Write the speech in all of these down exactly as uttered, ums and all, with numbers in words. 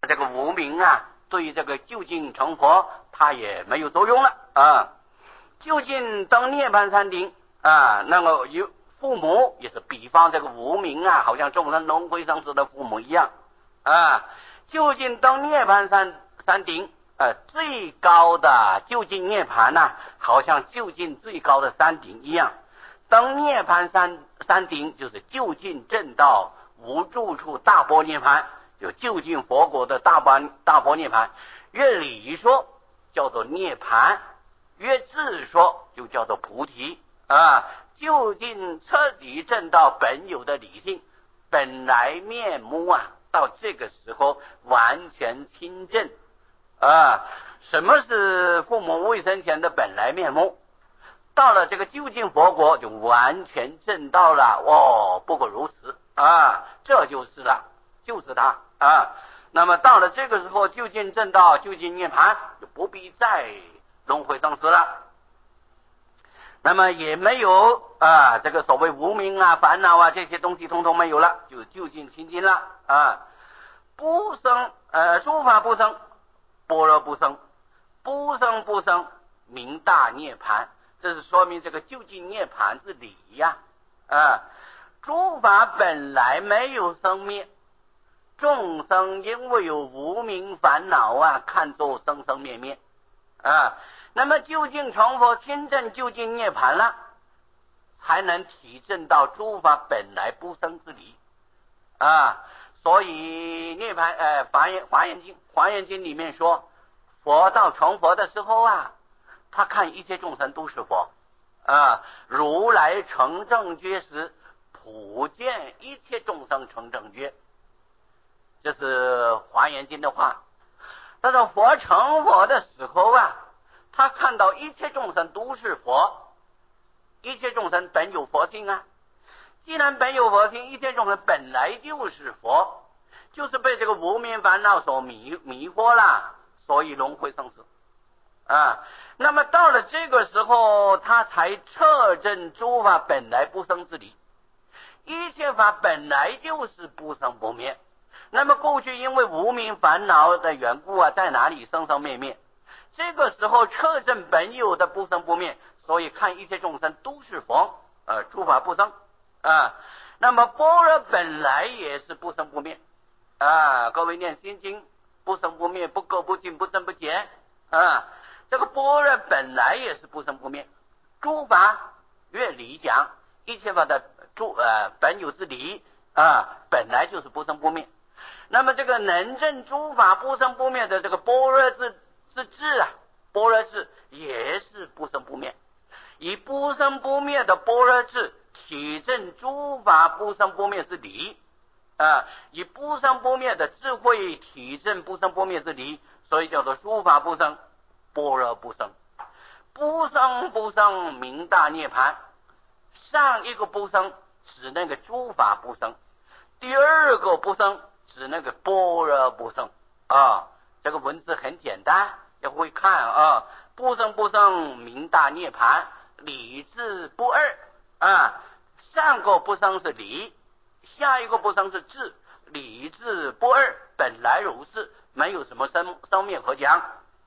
这个无名啊，对于这个究竟成佛，它也没有作用了啊。究竟登涅槃山顶啊，那个有父母也是比方这个无名啊，好像众生轮回生死的父母一样啊。究竟登涅槃山山顶，呃，最高的究竟涅槃呐、啊，好像究竟最高的山顶一样。登涅槃山山顶就是究竟正道无住处大般涅槃，就究竟佛国的大般大般涅槃。越理说叫做涅槃，越智说就叫做菩提啊。究竟彻底证到本有的理性本来面目啊，到这个时候完全清正啊。什么是父母未生前的本来面目？到了这个究竟佛国就完全证到了哦，不过如此啊，这就是了，就是它啊。那么到了这个时候，究竟证到究竟涅槃，就不必再轮回生死了。那么也没有啊，这个所谓无明啊、烦恼啊这些东西通通没有了，就究竟清净了啊。不生呃，诸法不生，般若不生，不生不生，名大涅槃。这是说明这个究竟涅槃之理呀啊。诸法本来没有生灭，众生因为有无明烦恼啊，看作生生灭灭啊。那么究竟成佛亲证究竟涅槃了，才能体证到诸法本来不生之理啊。所以涅槃呃华严华严经华严经里面说，佛到成佛的时候啊，他看一切众生都是佛啊。如来成正觉时，普见一切众生成正觉，这是华严经的话。但是佛成佛的时候啊，他看到一切众生都是佛，一切众生本有佛性啊。既然本有佛性，一切众生本来就是佛，就是被这个无明烦恼所迷迷惑了，所以轮回生死啊。那么到了这个时候，他才彻证诸法本来不生之理，一切法本来就是不生不灭。那么过去因为无明烦恼的缘故啊，在哪里生生灭灭？这个时候彻证本有的不生不灭，所以看一切众生都是佛，呃，诸法不生啊。那么般若本来也是不生不灭啊，各位念心经，不生不灭，不垢不净，不增不减啊。这个般若本来也是不生不灭，诸法越理讲，一切法的诸呃本有之理啊，本来就是不生不灭。那么这个能证诸法不生不灭的这个般若之之智啊，般若智也是不生不灭，以不生不灭的般若智体证诸法不生不灭之理啊，以不生不灭的智慧体证不生不灭之理，所以叫做诸法不生，般若不生。不生不生名大涅槃。上一个不生指那个诸法不生，第二个不生指那个般若不生啊。这个文字很简单，要会看啊。不生不生名大涅槃，理智不二啊。上个不生是理，下一个不生是智，理智不二，本来如是，没有什么生生灭可讲。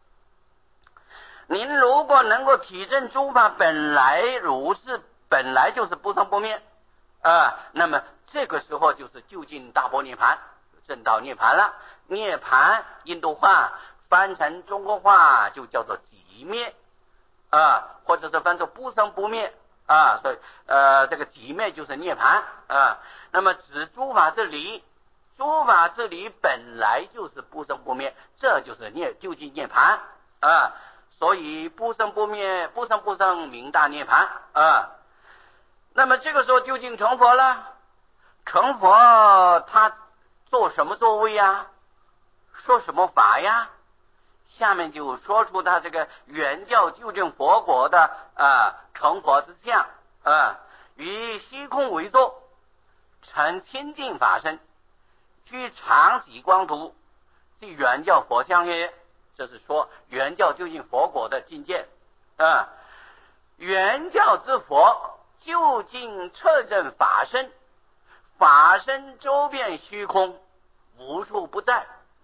您如果能够体证诸法本来如是，本来就是不生不灭啊，那么这个时候就是究竟大般涅槃，证到涅槃了。涅槃印度话翻成中国话就叫做寂灭啊，或者是翻作不生不灭啊。所以呃，这个寂灭就是涅槃啊。那么指诸法之理，诸法之理本来就是不生不灭，这就是涅究竟涅槃啊。所以不生不灭，不生不生名大涅槃啊。那么这个时候究竟成佛了，成佛他做什么作为呀？说什么法呀？下面就说出他这个原教究竟佛国的啊成佛之相啊。以虚空为座，成清净法身，居常寂光土，即原教佛相也。这是说原教究竟佛国的境界啊。原教之佛究竟彻证法身，法身周遍虚空，无处不在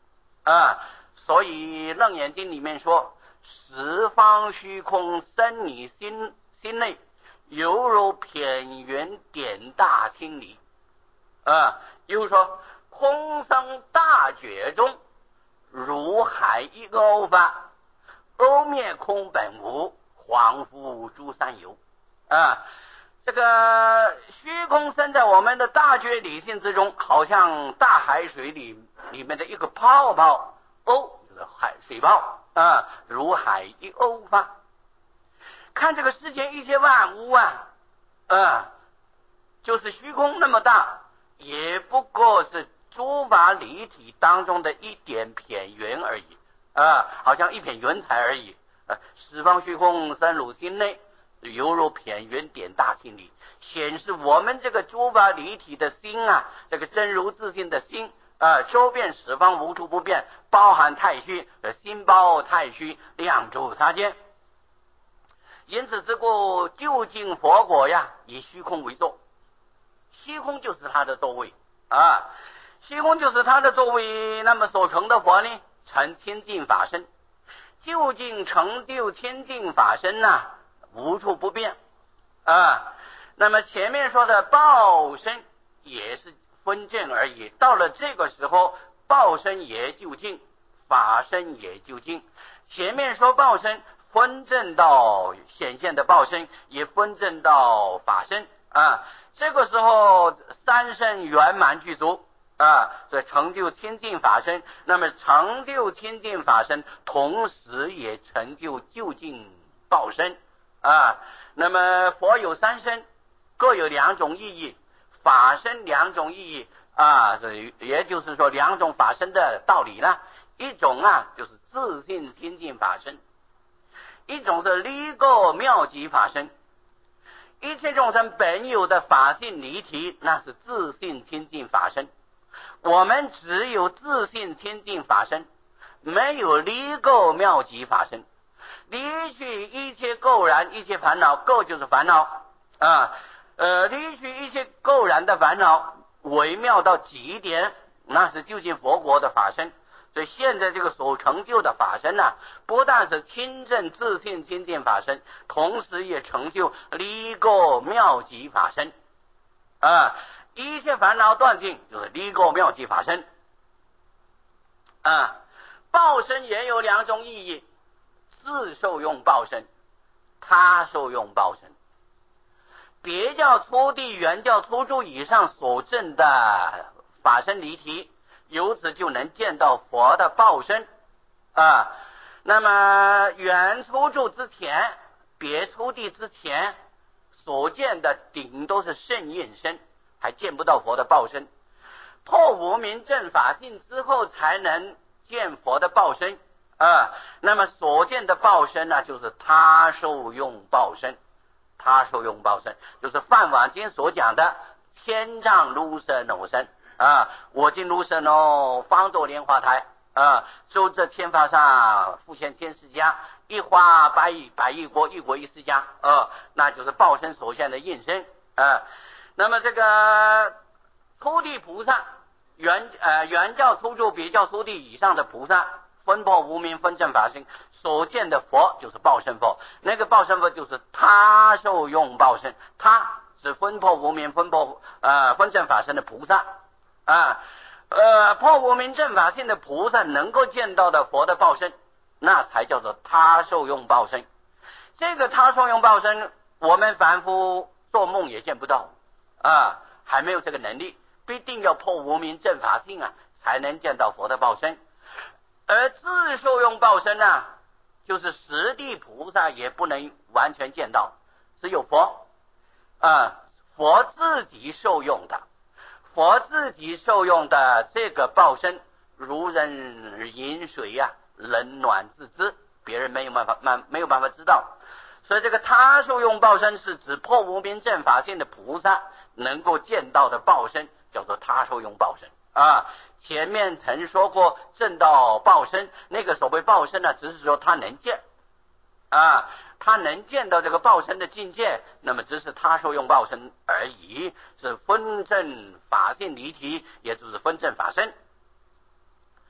啊。所以楞严经里面说，十方虚空生你心心内，犹如偏圆点大清理啊。又说空生大觉中，如海一欧发，欧灭空本无，恍惚诸三有啊。这个虚空生在我们的大觉理性之中，好像大海水里里面的一个泡泡，欧就是海水泡啊，如海一欧发。看这个世间一切万物啊，啊，就是虚空那么大，也不过是诸法离体当中的一点片圆而已啊，好像一片云彩而已。啊，十方虚空生汝心内，犹如片圆点大心理，显示我们这个诸法离体的心啊，这个真如自性的心啊，周遍十方无处不变，包含太虚，心包太虚，两诸他间。因此之故，究竟佛果呀，以虚空为座，虚空就是他的座位啊，虚空就是他的座位。那么所成的佛呢，成清净法身，究竟成就清净法身呐、啊，无处不变啊。那么前面说的报身也是分证而已，到了这个时候，报身也究竟，法身也究竟。前面说报身分证到显现的报身，也分证到法身啊。这个时候三身圆满具足啊，所以成就清净法身。那么成就清净法身，同时也成就究竟报身啊。那么佛有三身，各有两种意义，法身两种意义啊，也就是说两种法身的道理呢。一种啊就是自性清净法身，一种是离垢妙极法身。一切众生本有的法性离体，那是自性清净法身。我们只有自性清净法身，没有离垢妙极法身。离去一切垢然，一切烦恼，垢就是烦恼啊，呃，离去一切垢然的烦恼，微妙到极点，那是究竟佛国的法身。所以现在这个所成就的法身呢、啊，不但是清正自性清净法身，同时也成就离垢妙极法身啊。一切烦恼断尽，就是离垢妙极法身啊。报身也有两种意义，自受用报身，他受用报身。别教初地、原教初住以上所证的法身离体，由此就能见到佛的报身啊。那么原初住之前，别初地之前所见的顶都是圣应身，还见不到佛的报身。破无明正法性之后，才能见佛的报身啊。那么所见的报身呢，就是他受用报身。他受用报身就是梵网经所讲的千丈如舍耨身啊，我今如舍耨，方作莲花台啊，周这千法上复现千世家，一花百亿百亿国，一国一世家啊，那就是报身所现的应身啊。那么这个初地菩萨，原呃原教初住、别教初地以上的菩萨，分破无明，分正法身，所见的佛就是报身佛。那个报身佛就是他受用报身，他是分破无明、分破呃分正法身的菩萨啊。呃破无明正法性的菩萨能够见到的佛的报身，那才叫做他受用报身。这个他受用报身，我们凡夫做梦也见不到啊，还没有这个能力，必定要破无明正法性啊，才能见到佛的报身。而自受用报身呢，就是实地菩萨也不能完全见到，只有佛啊，佛自己受用的，佛自己受用的这个报身，如人饮水呀、啊，冷暖自知，别人没有办法没有办法知道。所以这个他受用报身是指破无明正法性的菩萨能够见到的报身，叫做他受用报身啊。前面曾说过正道报身，那个所谓报身呢，只是说他能见啊，他能见到这个报身的境界，那么只是他受用报身而已，是分正法性离体，也就是分正法身。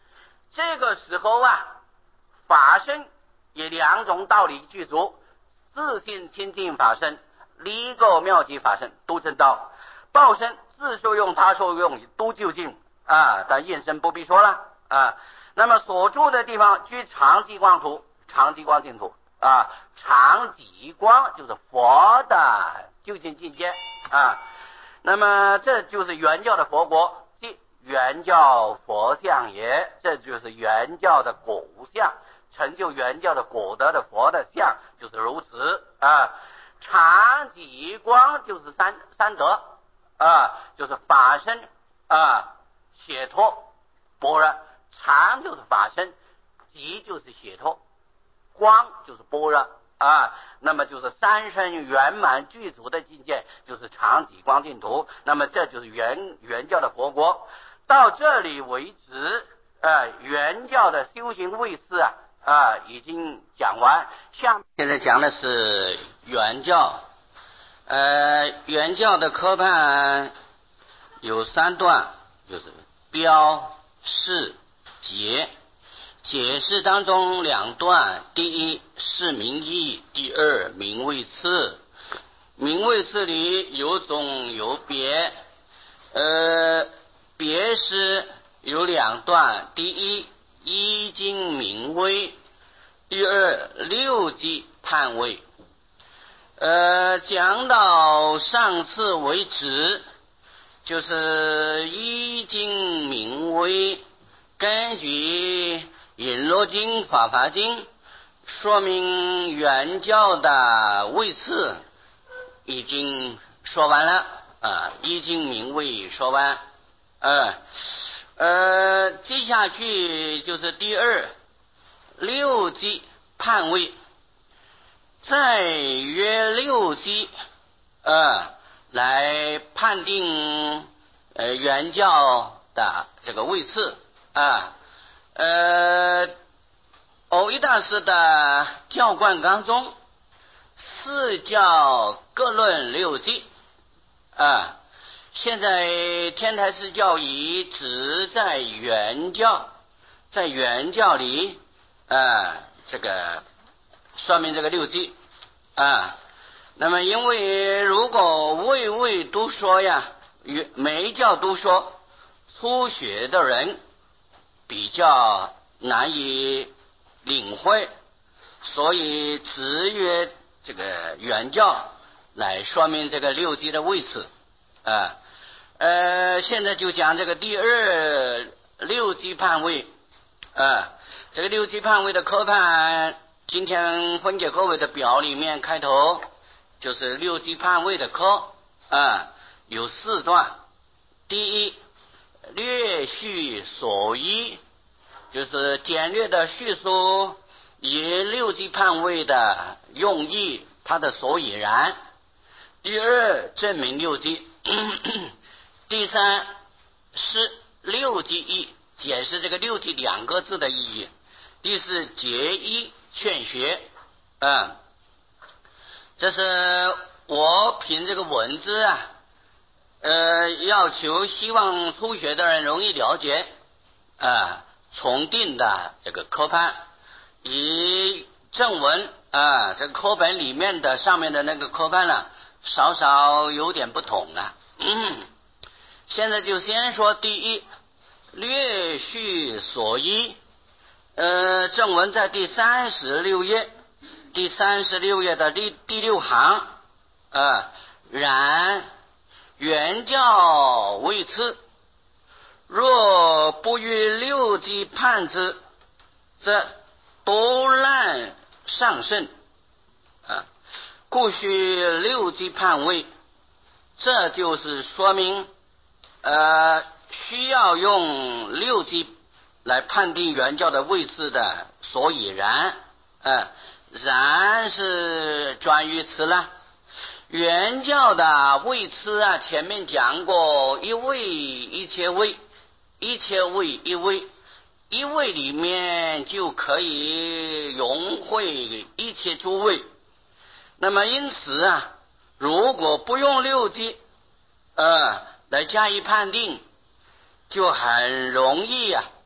这个时候啊，法身以两种道理具足，自性清净法身、离垢妙极法身都正道，报身自受用他受用都究竟啊，但应身不必说了啊。那么所住的地方居常寂光土，常寂光净土啊，常寂光就是佛的究竟境界啊。那么这就是原教的佛国，即原教佛相也，这就是原教的果相，成就原教的果德的佛的相就是如此啊。常寂光就是三三德啊，就是法身啊、解脱、般若。常就是法身，寂就是解脱，光就是般若啊。那么就是三身圆满具足的境界，就是常寂光净土。那么这就是原原教的佛国。到这里为止，呃，原教的修行位次啊啊已经讲完。下现在讲的是原教，呃，原教的科判有三段，就是标、释、解。解释当中两段，第一是名义，第二名位次。名位次里有总有别，呃，别是有两段，第一一经名位，第二六级判位。呃，讲到上次为止，就是一经名位，根据引罗经、法华经说明原教的位次已经说完了啊，一经名位说完，呃呃，接下去就是第二六级判位，再约六级呃来判定呃原教的这个位次啊。呃，藕益大师的教观纲中四教各论六级啊。现在天台寺教仪只在原教，在原教里啊这个说明这个六级啊。那么因为如果位位都说呀，每一教都说，初学的人比较难以领会，所以只约这个原教来说明这个六级的位置啊。呃，现在就讲这个第二六级判位啊。这个六级判位的科判，今天分解科位的表里面开头就是六级判位的科啊，有四段。第一略叙所依，就是简略的叙述以六级判位的用意，它的所以然。第二证明六级。第三是六级义，解释这个六级两个字的意义。第四结义劝学啊，这是我凭这个文字啊呃，要求希望初学的人容易了解啊，重定的这个科判，以正文啊，这个课本里面的上面的那个科判呢，稍稍有点不同了。嗯，现在就先说第一，略叙所依。呃，正文在第三十六页，第三十六页的第第六行啊，然原教为次，若不于六级判之，则多难上圣啊，故须六级判位。这就是说明呃需要用六级来判定原教的位置的所以然。呃然是专于此了。原教的位次啊，前面讲过一位一切位，一切位一位，一位里面就可以融会一切诸位。那么因此啊，如果不用六级呃来加以判定，就很容易啊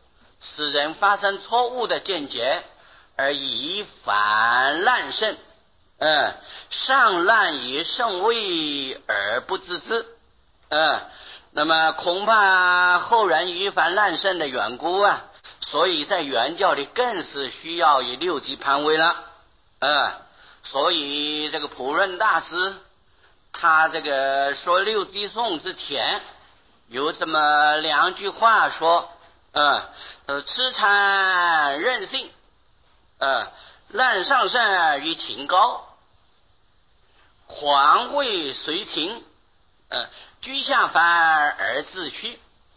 使人发生错误的见解，而以反滥胜，嗯，上滥以圣位而不自知，嗯，那么恐怕后人以反滥胜的缘故啊，所以在原教里更是需要以六级判位了，嗯，所以这个普润大师他这个说六级颂之前有这么两句话说，嗯，呃，痴缠任性，呃，滥上善于情高，狂为随情，呃，居下凡而自虚。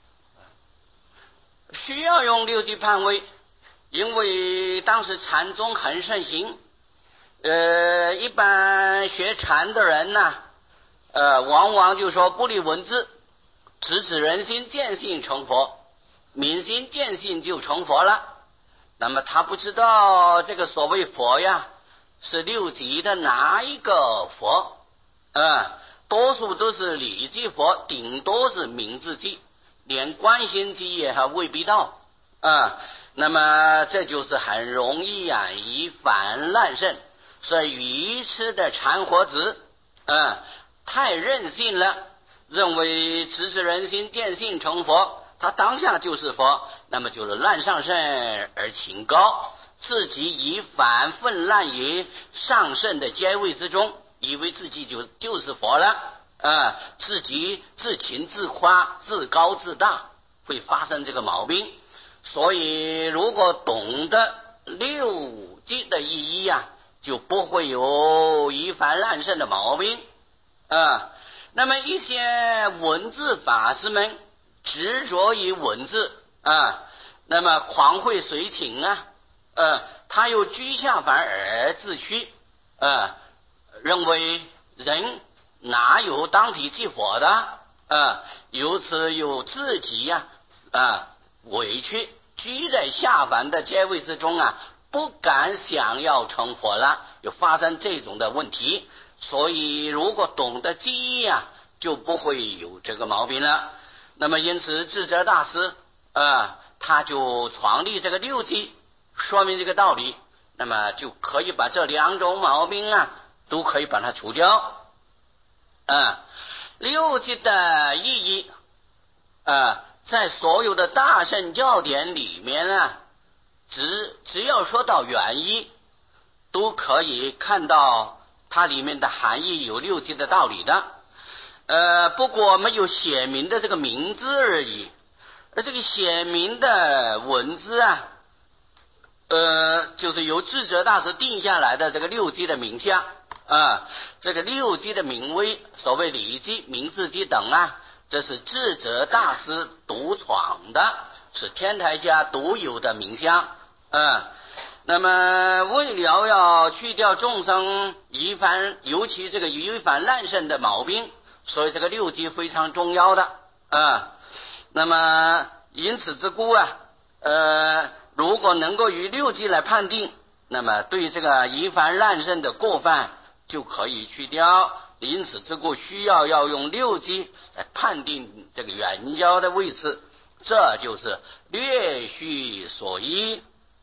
需要用六级判位，因为当时禅宗很盛行，呃，一般学禅的人呢，呃，往往就说不离文字，直指人心，见性成佛，明心见性就成佛了。那么他不知道这个所谓佛呀，是六级的哪一个佛？呃，多数都是理记佛，顶多是明字记，连观心记也还未必到啊、呃。那么这就是很容易啊，以反滥胜。所以愚痴的禅活子，呃，太任性了，认为直指人心，见性成佛，他当下就是佛，那么就是滥上圣而情高，自己以反愤滥于上圣的阶位之中，以为自己就就是佛了，呃，自己自情自夸，自高自大，会发生这个毛病。所以如果懂得六级的意义啊，就不会有以反滥胜的毛病啊、呃。那么一些文字法师们执着于文字啊、呃，那么狂会随情啊，呃，他又居下凡而自虚，呃，认为人哪有当体即佛的，呃，由此有自己呀、啊，啊、呃，委屈居在下凡的阶位之中啊，不敢想要成佛了，就发生这种的问题。所以如果懂得记忆啊，就不会有这个毛病了。那么因此智者大师啊、呃，他就创立这个六级，说明这个道理，那么就可以把这两种毛病啊都可以把它除掉啊、呃。六级的意义啊、呃，在所有的大乘教典里面啊，只只要说到原意，都可以看到它里面的含义有六级的道理的，呃，不过没有写明的这个名字而已。而这个写明的文字啊，呃，就是由智者大师定下来的这个六级的名相啊，这个六级的名位，所谓理记、名字记等啊，这是智者大师独创的，是天台家独有的名相啊。那么为了要去掉众生疑反，尤其这个疑反滥胜的毛病，所以这个六级非常重要的啊。那么因此之故啊，呃，如果能够以六级来判定，那么对这个疑反滥胜的过犯就可以去掉。因此之故需要要用六级来判定这个原教的位置，这就是略叙所依。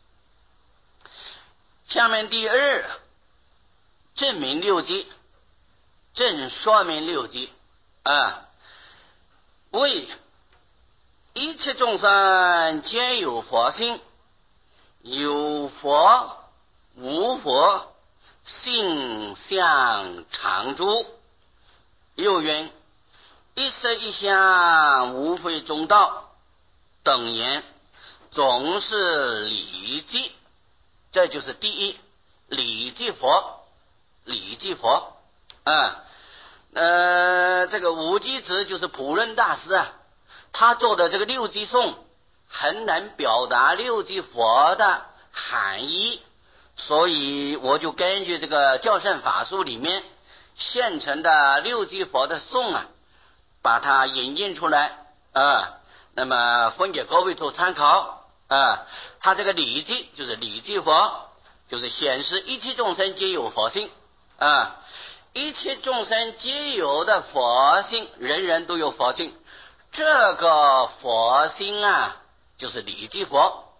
下面第二，证明六级，正说明六级啊，为一切众生皆有佛性，有佛无佛，性相常住。又云：一色一相，无非中道。等言总是理记。这就是第一，理记佛，理记佛啊。呃，这个五基子就是普润大师啊，他做的这个六基颂很难表达六基佛的含义，所以我就根据这个教圣法书里面现成的六基佛的颂啊，把它引印出来啊，那么分给各位做参考啊。他这个理记就是理记佛，就是显示一切众生皆有佛性啊，一切众生皆有的佛性，人人都有佛性。这个佛性啊，就是理记佛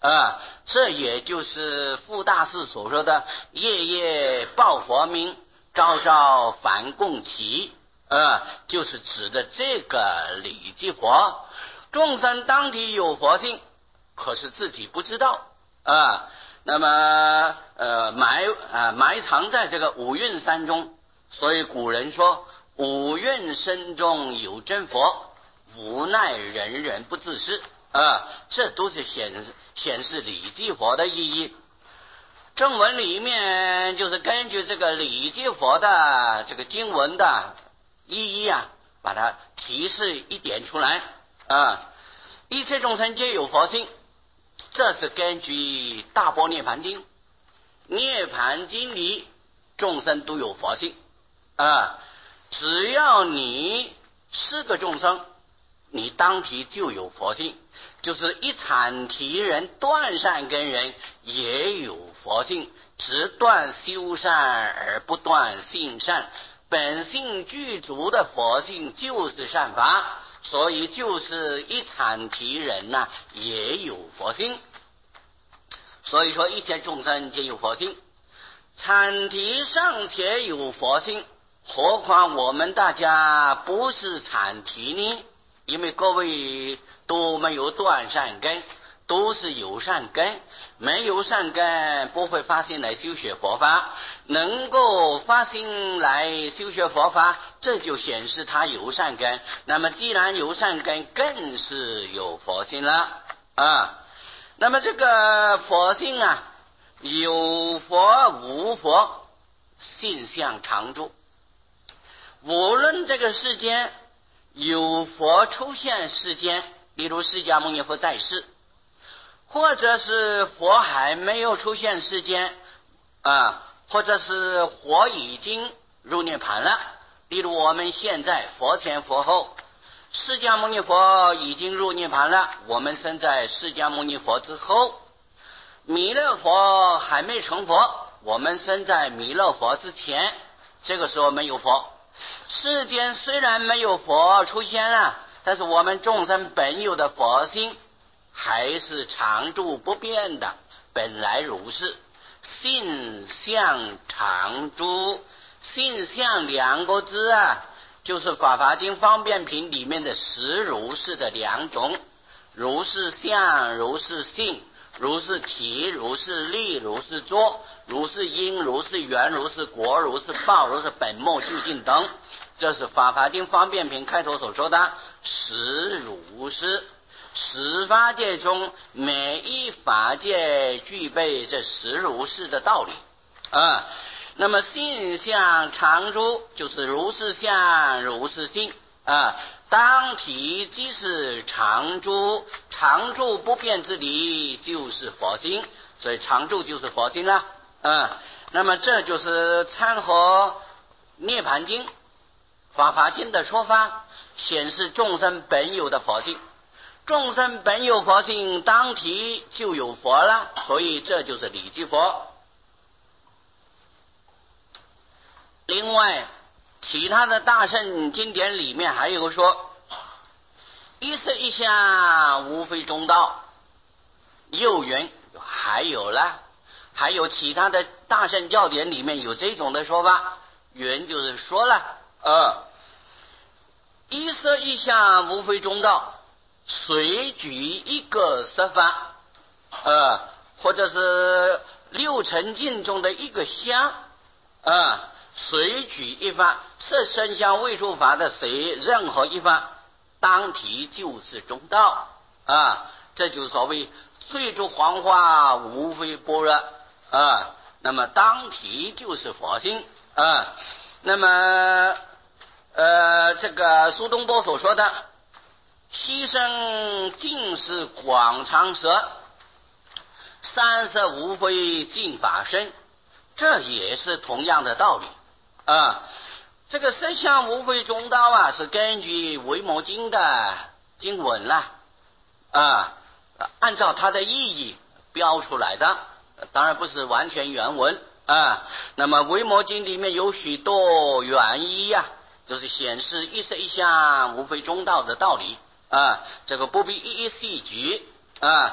啊，这也就是傅大师所说的夜夜报佛名，朝朝返供期，啊，就是指的这个礼记佛。众生当体有佛性，可是自己不知道啊。那么呃埋啊埋藏在这个五蕴山中，所以古人说五蕴身中有真佛，无奈人人不自是啊，这都是显显示礼记佛的意义。正文里面就是根据这个礼记佛的这个经文的意义啊，把它提示一点出来啊。一切众生皆有佛性，这是根据大般涅盘经。涅盘经里众生都有佛性啊，只要你是个众生，你当体就有佛性。就是一阐提人断善根人也有佛性，只断修善而不断性善，本性具足的佛性就是善法，所以就是一阐提人呐、啊、也有佛性。所以说一切众生皆有佛性，阐提尚且有佛性，何况我们大家不是阐提呢？因为各位都没有断善根，都是有善根，没有善根不会发心来修学佛法，能够发心来修学佛法，这就显示他有善根。那么既然有善根，更是有佛性了啊。那么这个佛性啊，有佛无佛，性相常住。无论这个世间有佛出现世间，例如释迦牟尼佛在世，或者是佛还没有出现世间啊，或者是佛已经入涅盘了，例如我们现在佛前佛后，释迦牟尼佛已经入涅盘了，我们身在释迦牟尼佛之后，弥勒佛还没成佛，我们身在弥勒佛之前，这个时候没有佛。世间虽然没有佛出现了，但是我们众生本有的佛性还是常住不变的，本来如是，性相常住。性相两个字啊，就是法华经方便品里面的实如是的两种，如是相，如是性，如是体，如是力，如是作，如是因，如是缘，如是果，如是报，如是本末究竟等，这是法华经方便品开头所说的实如是。十法界中每一法界具备这实如是的道理啊。那么性相常住，就是如是相如是性啊。当体即是常住，常住不变之理就是佛性，所以常住就是佛性了啊。那么这就是参合涅盘经法华经的说法，显示众生本有的佛性，众生本有佛性，当体就有佛了，所以这就是礼记佛。另外其他的大圣经典里面还有说一色一相无非中道，又云还有了，还有其他的大圣教典里面有这种的说法，云就是说了呃，一色一相无非中道，随举一个色法，呃，或者是六尘境中的一个相，呃，随举一法，色声香味触法的随任何一法，当体就是中道啊。这就是所谓最住黄花无非般若啊。那么当体就是佛性啊。那么呃，这个苏东坡所说的牺牲尽是广长舌，三色无非净法身，这也是同样的道理啊。这个色相无非中道啊，是根据维摩经的经文啦啊，按照它的意义标出来的，当然不是完全原文啊。那么维摩经里面有许多原意呀、啊，就是显示一色一相无非中道的道理啊，这个不必一一细举啊。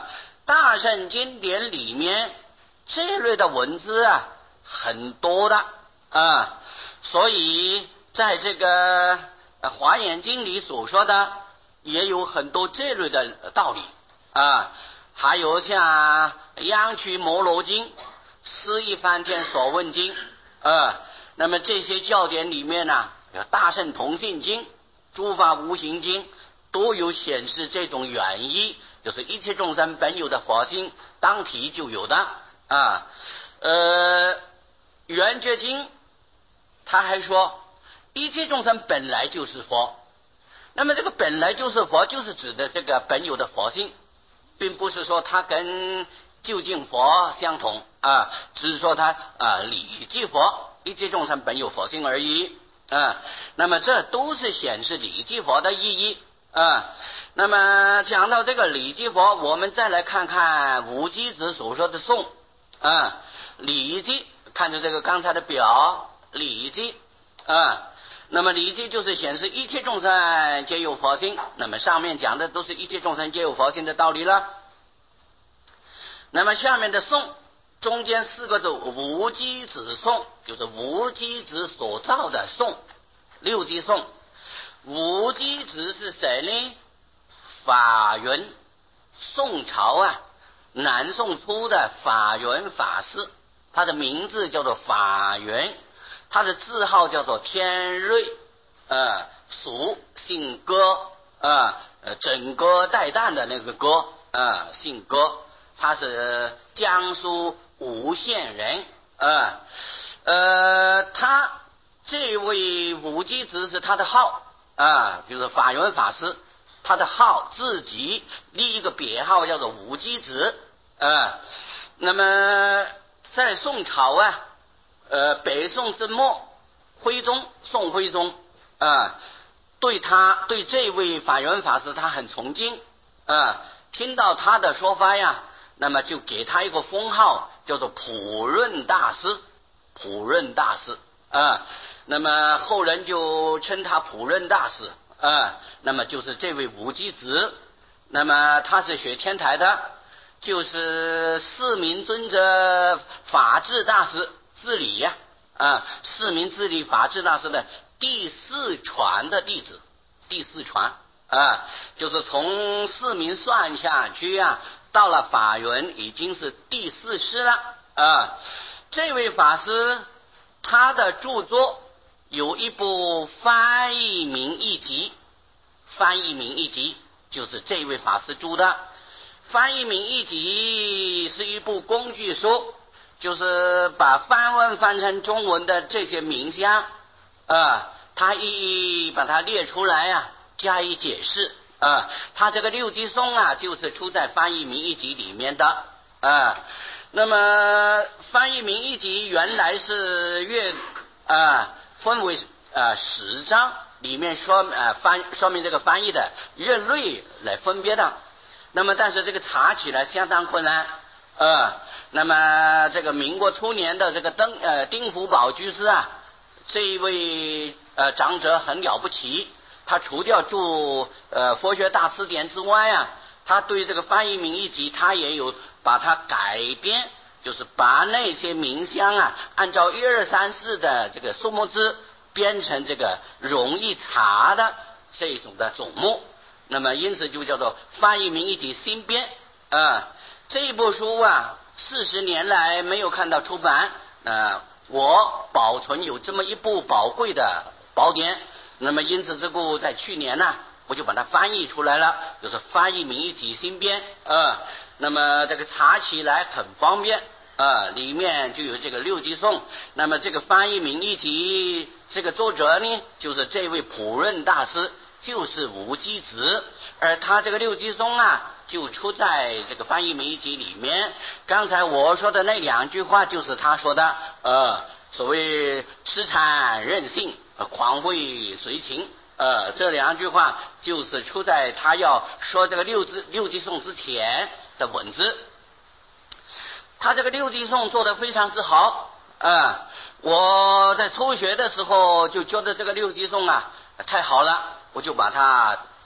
大圣经典里面这类的文字啊很多的啊，所以在这个华严经里所说的也有很多这类的道理啊，还有像央曲摩罗经、思义梵天所问经啊，那么这些教典里面呢，有大圣同性经、诸法无形经，都有显示这种原意，就是一切众生本有的佛性，当体就有的啊。呃，圆觉经他还说，一切众生本来就是佛。那么这个本来就是佛，就是指的这个本有的佛性，并不是说它跟究竟佛相同啊，只是说它啊理即佛，一切众生本有佛性而已啊。那么这都是显示理即佛的意义啊。那么讲到这个理即佛，我们再来看看无机子所说的颂啊，理即看着这个刚才的表，理即啊。那么理即就是显示一切众生皆有佛性，那么上面讲的都是一切众生皆有佛性的道理了。那么下面的颂中间四个字无机子颂，就是无机子所造的颂，六机颂。无机子是谁呢？法源，宋朝啊南宋初的法源法师，他的名字叫做法源，他的字号叫做天瑞，呃，俗姓戈，呃，枕戈待旦的那个戈，呃，姓戈，他是江苏吴县人，呃，呃，他这位无机子是他的号啊，就是法源法师，他的号自己立一个别号叫做无机子，呃，那么在宋朝啊。呃，北宋之末，徽宗宋徽宗啊、呃，对他对这位法源法师他很崇敬啊、呃，听到他的说法呀，那么就给他一个封号，叫做普润大师，普润大师啊、呃，那么后人就称他普润大师啊、呃，那么就是这位无机子，那么他是学天台的，就是四明尊者法治大师。治理呀、啊，啊，四明治理法治大师的第四传的弟子，第四传啊，就是从四明算下去啊，到了法源已经是第四世了啊。这位法师他的著作有一部翻译名义集，翻译名义集就是这位法师著的。翻译名义集是一部工具书。就是把梵文翻成中文的这些名相啊，他一一把它列出来呀、啊，加以解释啊。他这个六机颂啊，就是出在翻译名义集里面的啊。那么翻译名义集原来是月啊分为啊十章，里面说啊翻说明这个翻译的月类来分别的。那么但是这个查起来相当困难啊。那么这个民国初年的这个丁呃丁福宝居士啊，这一位呃长者很了不起，他除掉著呃佛学大辞典之外啊，他对这个翻译名义集他也有把它改编，就是把那些名相啊按照一二三四的这个数目字编成这个容易查的这种的总目，那么因此就叫做翻译名义集新编啊、呃。这一部书啊四十年来没有看到出版，呃，我保存有这么一部宝贵的宝典，那么因此之故，在去年呢、啊，我就把它翻译出来了，就是翻译名义集新编，呃，那么这个查起来很方便，呃，里面就有这个六机颂，那么这个翻译名义集这个作者呢，就是这位普润大师，就是无机子，而他这个六机颂啊。就出在这个翻译名义集里面。刚才我说的那两句话就是他说的，呃，所谓痴缠任性、狂慧随情，呃，这两句话就是出在他要说这个六字六机颂之前的文字。他这个六机颂做得非常之好，呃，我在初学的时候就觉得这个六机颂啊太好了，我就把它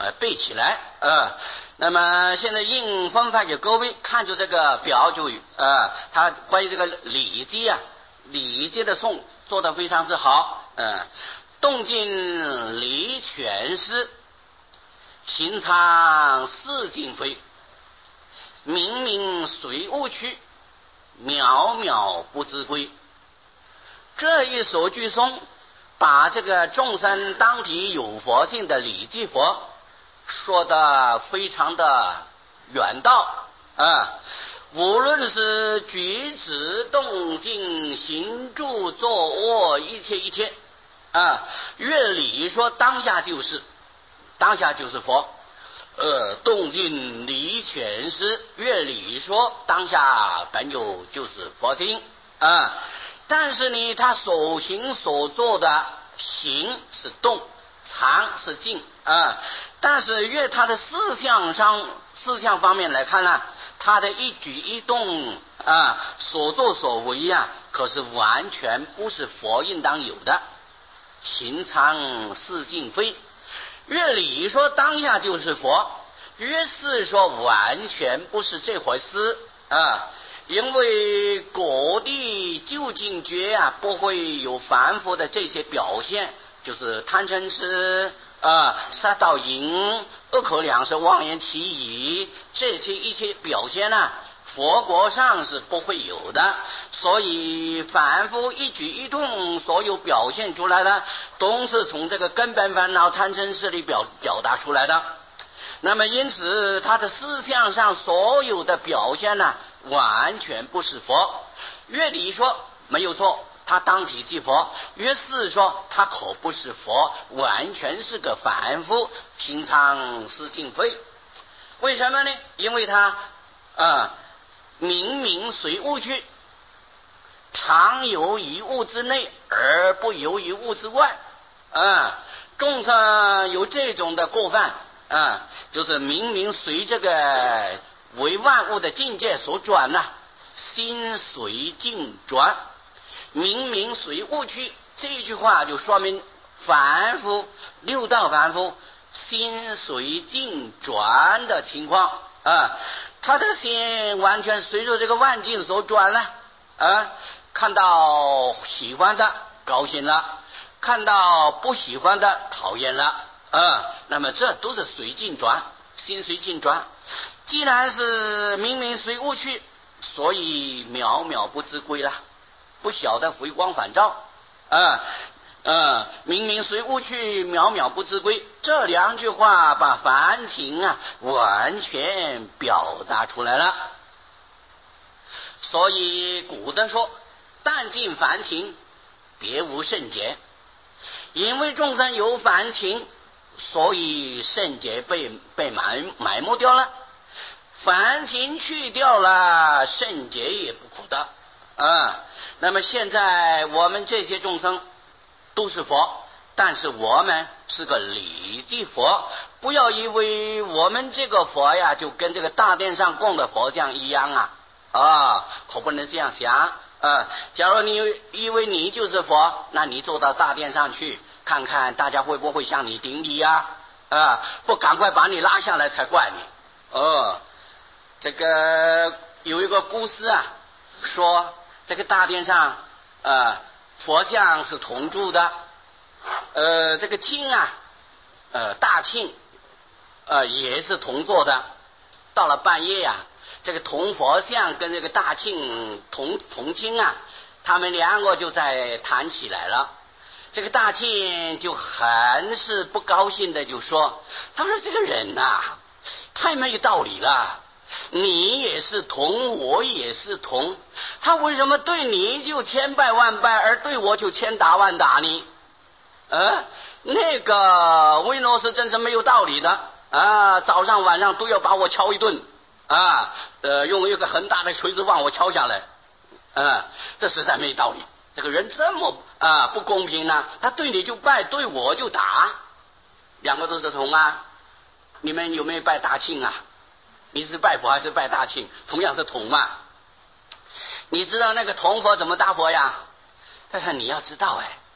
呃背起来呃。那么现在应风范给各位看着这个表就呃，他关于这个礼记啊，礼记的颂做得非常之好。呃，动静离泉师，行仓似镜飞，明明随物去，渺渺不知归。这一首句颂把这个众生当体有佛性的礼记佛说的非常的远道啊，无论是举止动静行住坐卧一切一切啊，乐理说当下就是当下就是佛，呃，动静离权师，乐理说当下本有就是佛心啊，但是呢，他所行所做的行是动，常是静啊。但是越他的思想上思想方面来看呢，他的一举一动啊，所作所为呀、啊，可是完全不是佛应当有的。行常似镜飞，越理说当下就是佛，越是说完全不是这回事啊。因为果地究竟觉啊，不会有凡夫的这些表现，就是贪嗔痴啊、杀盗淫、恶口两舌、妄言绮语，这些一切表现呢、啊，佛国上是不会有的。所以凡夫一举一动所有表现出来的，都是从这个根本烦恼贪嗔痴里表表达出来的。那么因此他的思想上所有的表现呢、啊，完全不是佛。乐理说没有错，他当体即佛；乐事说他可不是佛，完全是个凡夫，行常似镜飞。为什么呢？因为他啊、呃，明明随物去，常游于物之内，而不游于物之外。啊，众生有这种的过犯啊，就是明明随这个为万物的境界所转呐、啊，心随境转，明明随物去。这句话就说明凡夫六道凡夫心随境转的情况啊，他的心完全随着这个万境所转了啊，看到喜欢的高兴了，看到不喜欢的讨厌了啊，那么这都是随境转，心随境转。既然是明明随物去，所以渺渺不知归了，不晓得回光返照啊。呃，明明随物去，渺渺不知归，这两句话把凡情啊完全表达出来了。所以古德说，但尽凡情，别无圣洁。因为众生有凡情，所以圣洁被被埋埋没掉了。凡情去掉了，圣洁也不可得啊。那么现在我们这些众生都是佛，但是我们是个礼记佛，不要以为我们这个佛呀就跟这个大殿上供的佛像一样啊啊，可不能这样想啊。假如你以为你就是佛，那你坐到大殿上去看看大家会不会向你顶礼呀？啊，不赶快把你拉下来才怪你哦。这个有一个故事啊，说这个大殿上呃佛像是铜铸的，呃这个磬啊呃大磬呃也是铜做的。到了半夜啊，这个铜佛像跟这个大磬铜铜磬啊，他们两个就在谈起来了。这个大磬就很是不高兴的就说，他说这个人呐、啊、太没有道理了，你也是铜，我也是铜，他为什么对你就千拜万拜，而对我就千打万打呢？呃，那个维诺斯真是没有道理的啊！早上晚上都要把我敲一顿啊，呃，用一个很大的锤子把我敲下来，啊，这实在没道理。这个人这么啊不公平呢、啊？他对你就拜，对我就打，两个都是铜啊。你们有没有拜大磬啊？你是拜佛还是拜大磬？同样是铜嘛。你知道那个铜佛怎么搭佛呀？但是你要知道哎，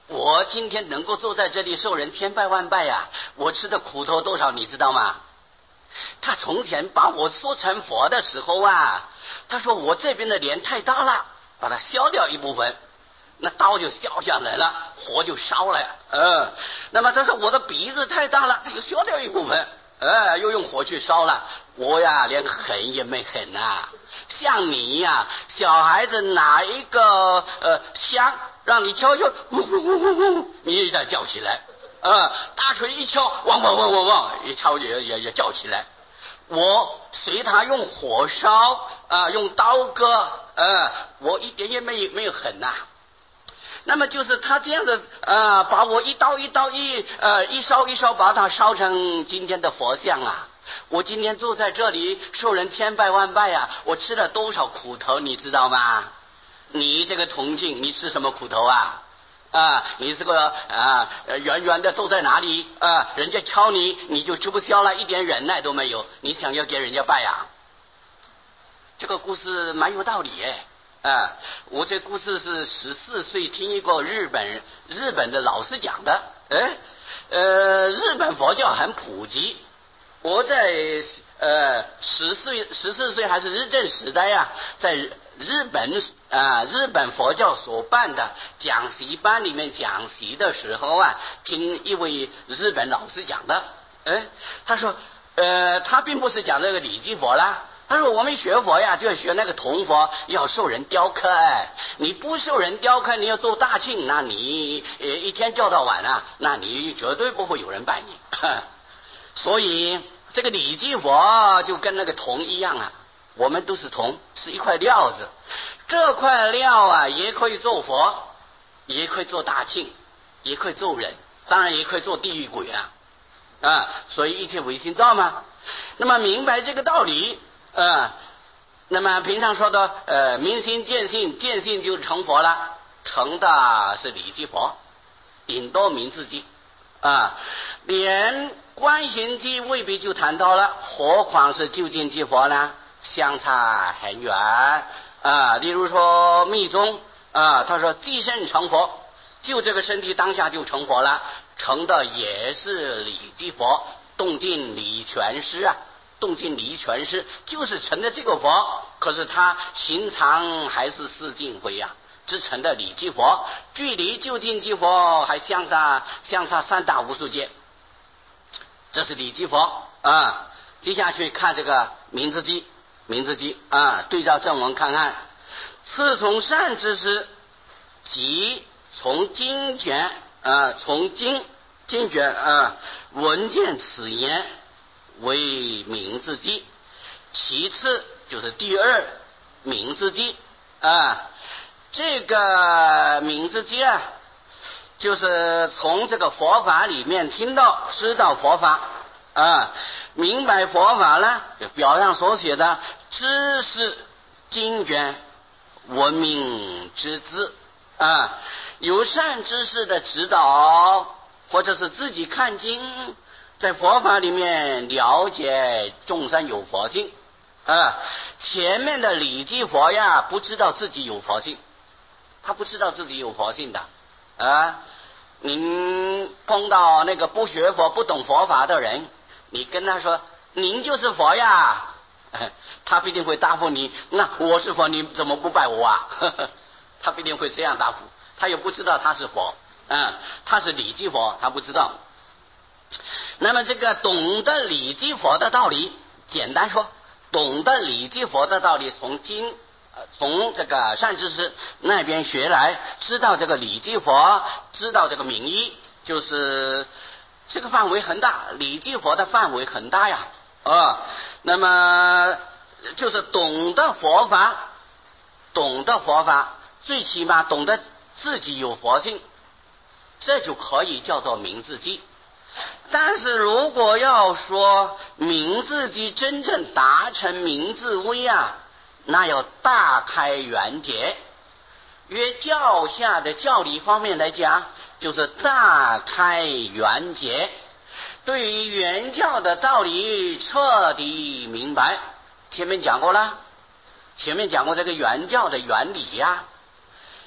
我今天能够坐在这里受人千拜万拜呀、啊，我吃的苦头多少你知道吗？他从前把我说成佛的时候啊，他说我这边的脸太大了，把它削掉一部分，那刀就削下来了，火就烧了。嗯，那么他说我的鼻子太大了，又削掉一部分，呃，又用火去烧了。我呀，连狠也没狠呐、啊。像你呀，小孩子拿一个呃香让你敲敲，呼呼呼呼呼，你也得叫起来。呃，大锤一敲，汪汪汪汪汪，一敲也也也叫起来。我随他用火烧啊、呃，用刀割，呃，我一点也没没有狠呐、啊。那么就是他这样子啊、呃，把我一刀一刀一呃一烧一烧，把它烧成今天的佛像啊。我今天坐在这里受人千拜万拜啊，我吃了多少苦头你知道吗？你这个铜镜，你吃什么苦头啊？啊，你这个啊圆圆的坐在哪里啊？人家敲你，你就吃不消了，一点忍耐都没有。你想要给人家拜啊？这个故事蛮有道理哎。啊，我这故事是十四岁听一个日本日本的老师讲的。哎，呃，日本佛教很普及。我在呃十四十四岁还是日治时代呀、啊，在日本啊、呃、日本佛教所办的讲习班里面讲习的时候啊，听一位日本老师讲的。哎，他说呃他并不是讲这个礼记佛啦。他说我们学佛呀，就要学那个铜佛，要受人雕刻。哎，你不受人雕刻，你要做大庆，那你呃一天叫到晚啊，那你绝对不会有人拜你。所以这个礼记佛就跟那个铜一样啊，我们都是铜，是一块料子。这块料啊，也可以做佛，也可以做大庆，也可以做人，当然也可以做地狱鬼啊啊！所以一切唯心造嘛。那么明白这个道理。呃，那么平常说的呃，明心见性，见性就成佛了，成的是礼记佛，顶多名字记啊，连观行记未必就谈到了，何况是究竟记佛呢？相差很远啊。例如说密宗啊，他说即身成佛，就这个身体当下就成佛了，成的也是礼记佛，动静理全师啊。动静离全师就是成的这个佛，可是他行常还是四净慧呀、啊，只成的礼记佛，距离究竟记佛还相差相差三大无数劫。这是礼记佛啊。接下去看这个名字记，名字记啊，对照正文看看，次从善知识，即从经卷啊，从经经卷啊，闻见此言。为名字记，其次就是第二名字记啊。这个名字记啊，就是从这个佛法里面听到知道佛法啊，明白佛法呢，就表上所写的知识经卷闻名之资啊，有善知识的指导，或者是自己看经。在佛法里面了解众生有佛性啊，前面的礼记佛呀，不知道自己有佛性，他不知道自己有佛性的啊。您碰到那个不学佛、不懂佛法的人，你跟他说您就是佛呀，他必定会答复你，那我是佛，你怎么不拜我啊？他必定会这样答复，他也不知道他是佛，嗯，他是礼记佛，他不知道。那么这个懂得礼记佛的道理，简单说，懂得礼记佛的道理，从经呃从这个善知识那边学来，知道这个礼记佛，知道这个名义，就是这个范围很大，礼记佛的范围很大呀啊。那么就是懂得佛法，懂得佛法，最起码懂得自己有佛性，这就可以叫做名字记。但是如果要说名字记真正达成名字位啊，那要大开圆解。约教下的教理方面来讲，就是大开圆解，对于原教的道理彻底明白。前面讲过了，前面讲过这个原教的原理呀、啊。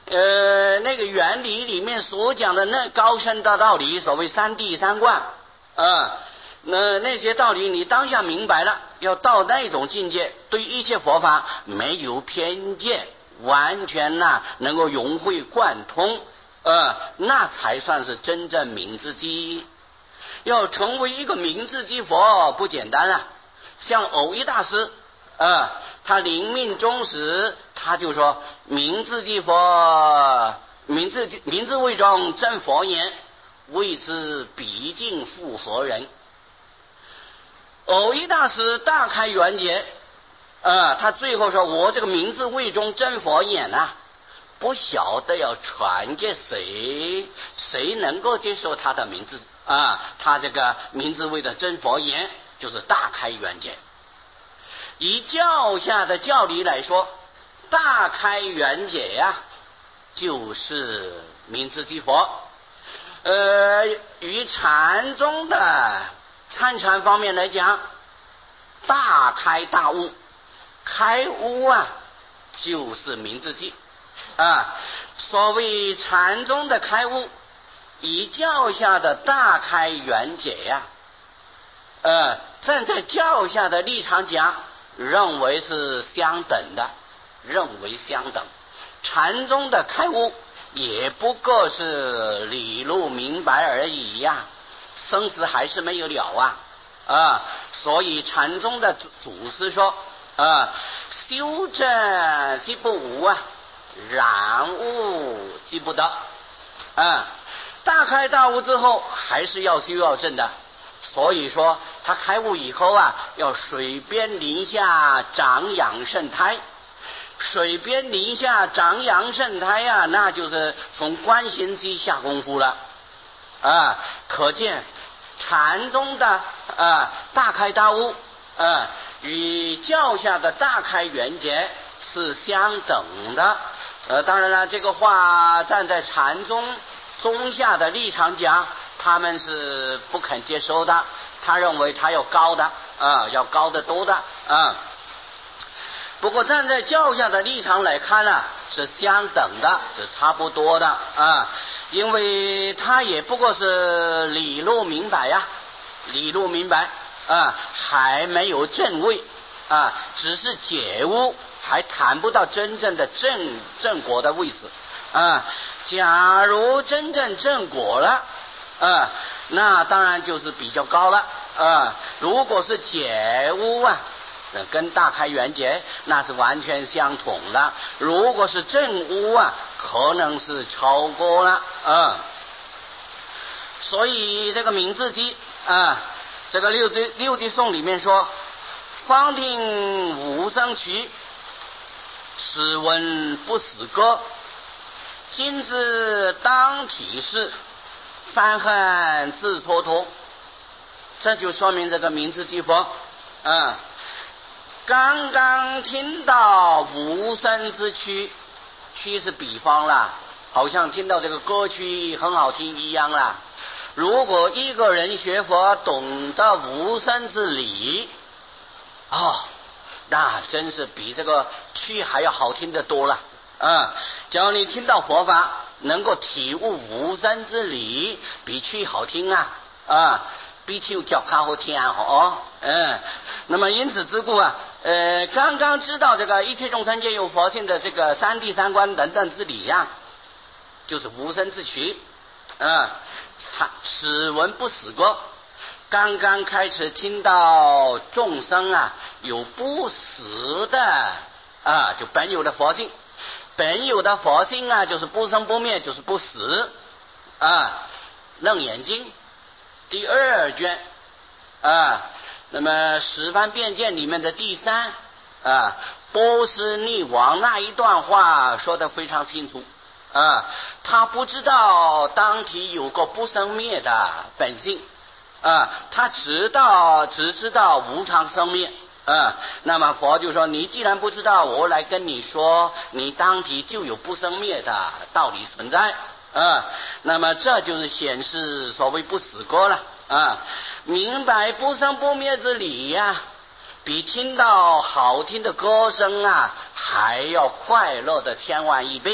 呃那个原理里面所讲的那高深的道理，所谓三谛三观啊，那那些道理你当下明白了，要到那种境界，对一切佛法没有偏见，完全呐、啊、能够融会贯通，呃，那才算是真正明智机。要成为一个明智机佛不简单啊！像藕益大师，呃，他临命终时，他就说：“明智机佛，明智明智为中真佛言，谓之毕竟复何人？”藕益大师大开圆解，呃，他最后说：“我这个明智为中真佛言啊，不晓得要传给谁，谁能够接受他的名字啊？他这个明智为的真佛言，就是大开圆解。以教下的教理来说，大开圆解呀、啊，就是明智即佛。呃，与禅宗的参禅方面来讲，大开大悟，开悟啊，就是明智即。啊，所谓禅宗的开悟，以教下的大开圆解呀、啊，呃，站在教下的立场讲，认为是相等的，认为相等。禅宗的开悟也不过是理路明白而已呀、啊，生死还是没有了啊啊！所以禅宗的祖师说啊，修正即不无啊。然悟即不得，啊，大开大悟之后还是要修要证的。所以说他开悟以后啊，要水边林下长养圣胎，水边林下长养圣胎啊，那就是从观行机下功夫了啊。可见禅宗的啊大开大悟啊，与教下的大开圆解是相等的。呃，当然了，这个话站在禅宗宗下的立场讲，他们是不肯接受的。他认为他要高的啊，要高得多的啊。不过站在教下的立场来看呢、啊，是相等的，是差不多的啊。因为他也不过是理路明白呀、啊，理路明白啊，还没有正位啊，只是解悟。还谈不到真正的正正果的位置啊！假如真正正果了啊，那当然就是比较高了啊。如果是解悟啊，跟大开圆解那是完全相同的。如果是正悟啊，可能是超过了啊。所以这个明智机啊，这个六句六句颂里面说：“方听无声曲。此闻不死歌，今之当体是，翻恨自脱脱。”这就说明这个明智即佛啊，刚刚听到无声之曲，曲是比方啦，好像听到这个歌曲很好听一样啦。如果一个人学佛懂得无声之理，哦，那真是比这个曲还要好听得多了啊！只要你听到佛法，能够体悟无声之理，比曲好听啊啊！比曲叫较好听哦，嗯。那么因此之故啊，呃，刚刚知道这个一切众生皆有佛性的这个三谛三观等等之理呀、啊，就是无声之曲啊。此闻不死歌。刚刚开始听到众生啊有不死的啊，就本有的佛性，本有的佛性啊就是不生不灭，就是不死啊。楞严经第二卷啊，那么十方便见里面的第三啊，波斯匿王那一段话说得非常清楚啊，他不知道当体有个不生灭的本性啊，他知道只知道无常生灭啊。那么佛就说，你既然不知道，我来跟你说，你当体就有不生灭的道理存在啊。那么这就是显示所谓不死歌了啊，明白不生不灭之理呀、啊，比听到好听的歌声啊还要快乐的千万亿倍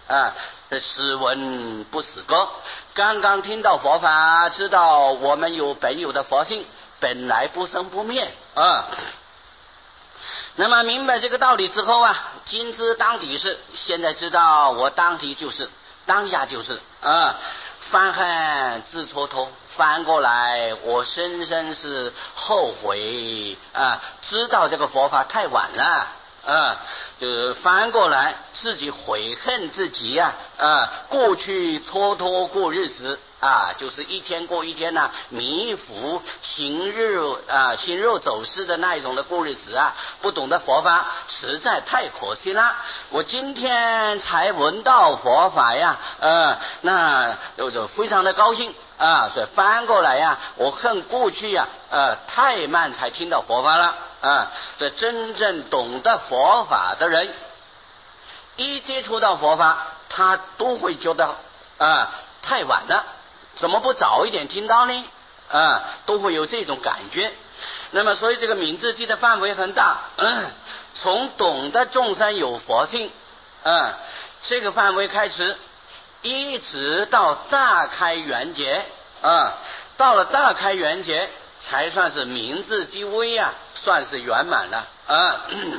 啊，识闻不识歌。刚刚听到佛法，知道我们有本有的佛性，本来不生不灭啊。那么明白这个道理之后啊，今知当体是，现在知道我当体就是当下就是啊。翻恨自蹉跎，翻过来我深深是后悔啊，知道这个佛法太晚了啊，就是翻过来自己悔恨自己呀 啊, 啊，过去蹉跎过日子啊，就是一天过一天呐、啊，迷糊行日啊，行肉走失的那一种的过日子啊，不懂得佛法，实在太可惜了。我今天才闻到佛法呀，呃，那就就非常的高兴啊，所以翻过来呀，我恨过去呀，呃，太慢才听到佛法了啊。这真正懂得佛法的人，一接触到佛法，他都会觉得啊，太晚了。怎么不早一点听到呢？啊，都会有这种感觉。那么，所以这个明智记的范围很大，嗯、从懂得众生有佛性，嗯，这个范围开始，一直到大开圆觉，啊，到了大开圆觉，才算是明智即微啊，算是圆满了啊。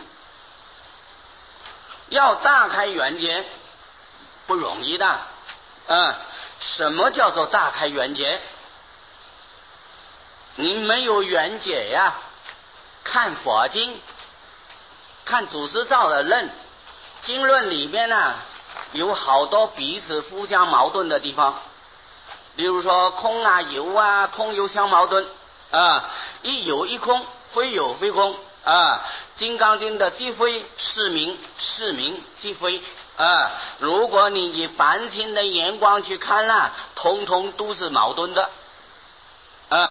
要大开圆觉不容易的，啊。什么叫做大开圆觉？你没有圆觉呀，看佛经，看祖师造的论，经论里面呢、啊、有好多彼此互相矛盾的地方，比如说空啊有啊，空有相矛盾啊，一有一空，非有非空啊，金刚经的即非是名，是名即非啊，如果你以凡情的眼光去看啦，通通都是矛盾的